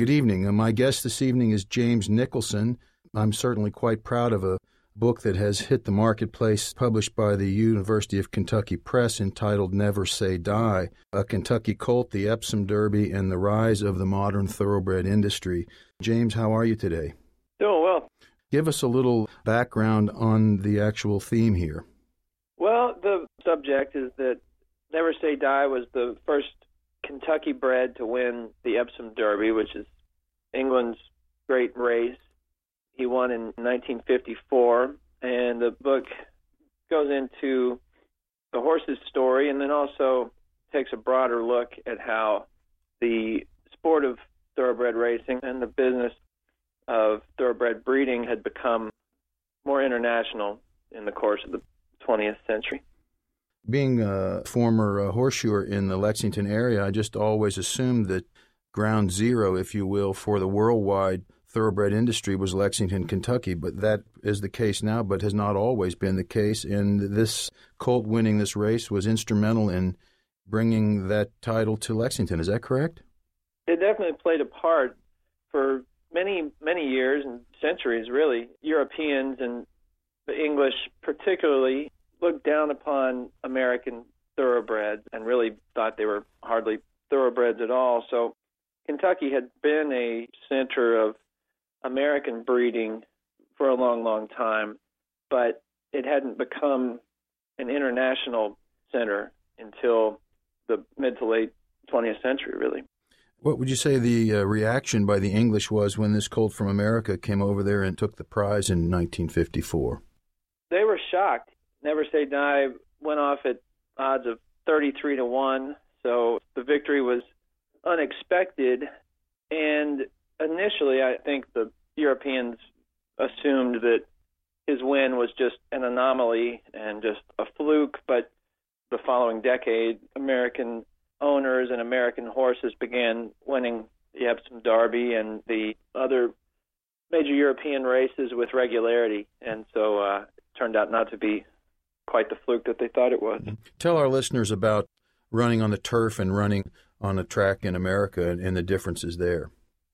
Good evening. My guest this evening is James Nicholson. I'm certainly quite proud of a book that has hit the marketplace, published by the University of Kentucky Press, entitled Never Say Die, A Kentucky Colt, the Epsom Derby, and the Rise of the Modern Thoroughbred Industry. James, how are you today? Doing well. Give us a little background on the actual theme here. Well, the subject is that Never Say Die was the first Kentucky bred to win the Epsom Derby, which is England's great race. He won in 1954, and the book goes into the horse's story and then also takes a broader look at how the sport of thoroughbred racing and the business of thoroughbred breeding had become more international in the course of the 20th century. Being a former horseshoer in the Lexington area, I just always assumed that ground zero, if you will, for the worldwide thoroughbred industry was Lexington, Kentucky. But that is the case now, but has not always been the case. And this colt winning this race was instrumental in bringing that title to Lexington. Is that correct? It definitely played a part. For many, many years and centuries, really, Europeans and the English particularly looked down upon American thoroughbreds and really thought they were hardly thoroughbreds at all. So Kentucky had been a center of American breeding for a long, long time, but it hadn't become an international center until the mid to late 20th century, really. What would you say the reaction by the English was when this colt from America came over there and took the prize in 1954? They were shocked. Never Say Die went off at odds of 33-1, so the victory was unexpected. And initially, I think the Europeans assumed that his win was just an anomaly and just a fluke, but the following decade, American owners and American horses began winning the Epsom Derby and the other major European races with regularity, and so it turned out not to be quite the fluke that they thought it was. Tell our listeners about running on the turf and running on a track in America and the differences there.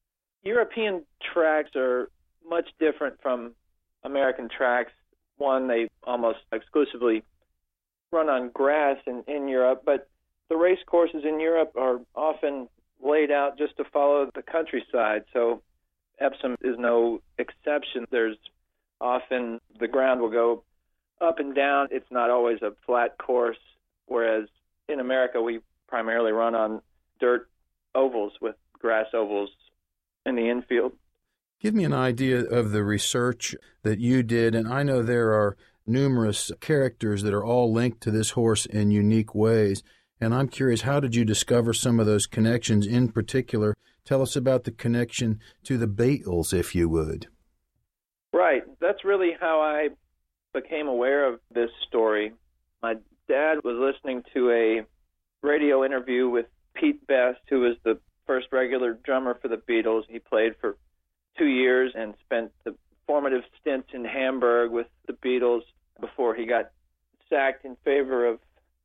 European tracks are much different from American tracks. One, they almost exclusively run on grass in Europe, but the race courses in Europe are often laid out just to follow the countryside, so Epsom is no exception. There's often the ground will go up and down. It's not always a flat course, whereas in America we primarily run on dirt ovals with grass ovals in the infield. Give me an idea of the research that you did, and I know there are numerous characters that are all linked to this horse in unique ways, and I'm curious, how did you discover some of those connections in particular? Tell us about the connection to the Beatles, if you would. Right. That's really how I became aware of this story. My dad was listening to a radio interview with Pete Best, who was the first regular drummer for the Beatles. He played for 2 years and spent the formative stints in Hamburg with the Beatles before he got sacked in favor of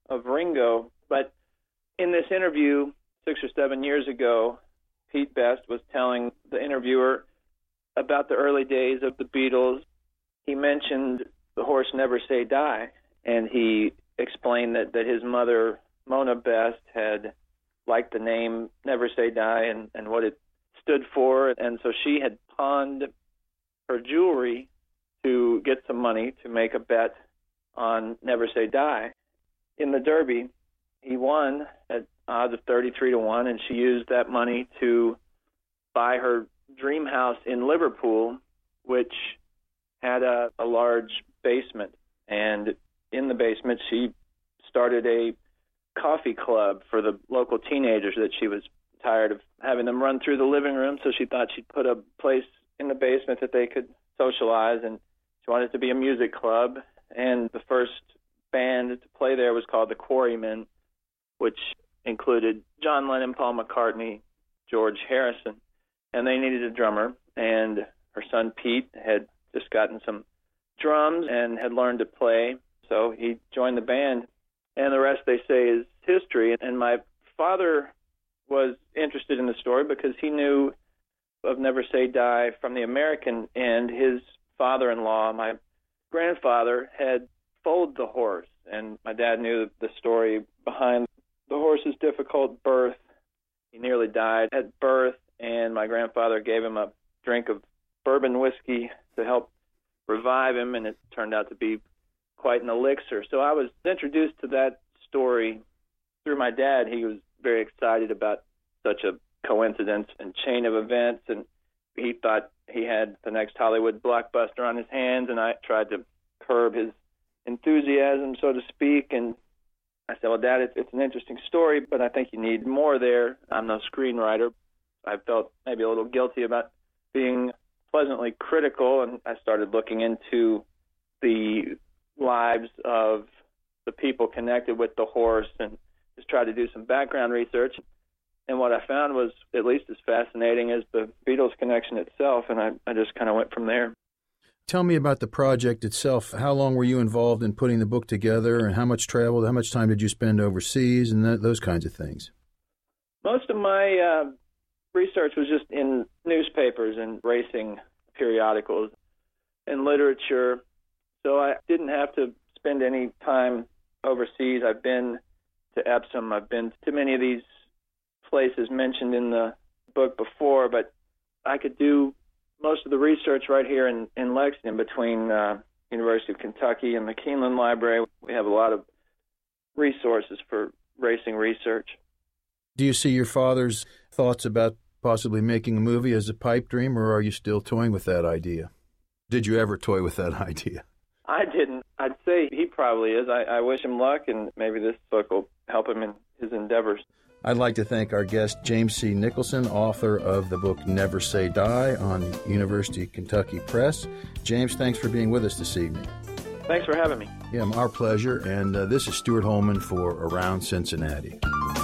Ringo. But in this interview 6 or 7 years ago, Pete Best was telling the interviewer about the early days of the Beatles. He mentioned the horse Never Say Die, and he explained that his mother, Mona Best, had liked the name Never Say Die and what it stood for, and so she had pawned her jewelry to get some money to make a bet on Never Say Die. In the Derby, he won at odds of 33-1, and she used that money to buy her dream house in Liverpool, which had a large basement. And in the basement, she started a coffee club for the local teenagers that she was tired of having them run through the living room, so she thought she'd put a place in the basement that they could socialize, and she wanted it to be a music club. And the first band to play there was called the Quarrymen, which included John Lennon, Paul McCartney, George Harrison, and they needed a drummer, and her son Pete had just gotten some drums and had learned to play, so he joined the band, and the rest, they say, is history. And my father was interested in the story because he knew of Never Say Die from the American end. His father-in-law, my grandfather, had foaled the horse, and my dad knew the story behind the horse's difficult birth. He nearly died at birth, and my grandfather gave him a drink of bourbon whiskey to help revive him, and it turned out to be quite an elixir. So I was introduced to that story through my dad. He was very excited about such a coincidence and chain of events, and he thought he had the next Hollywood blockbuster on his hands, and I tried to curb his enthusiasm, so to speak, and I said, well, Dad, it's an interesting story, but I think you need more there. I'm no screenwriter. I felt maybe a little guilty about being pleasantly critical, and I started looking into the lives of the people connected with the horse and just tried to do some background research. And what I found was at least as fascinating as the Beatles connection itself, and I just kind of went from there. Tell me about the project itself. How long were you involved in putting the book together, and how much traveled? How much time did you spend overseas, and those kinds of things? Most of my research was just in newspapers and racing periodicals and literature, so I didn't have to spend any time overseas. I've been to Epsom. I've been to many of these places mentioned in the book before, but I could do most of the research right here in Lexington between University of Kentucky and the Keeneland Library. We have a lot of resources for racing research. Do you see your father's thoughts about possibly making a movie as a pipe dream, or are you still toying with that idea? Did you ever toy with that idea? I didn't. I'd say he probably is. I wish him luck, and maybe this book will help him in his endeavors. I'd like to thank our guest, James C. Nicholson, author of the book Never Say Die on University of Kentucky Press. James, thanks for being with us this evening. Thanks for having me. Yeah, our pleasure. And this is Stuart Holman for Around Cincinnati.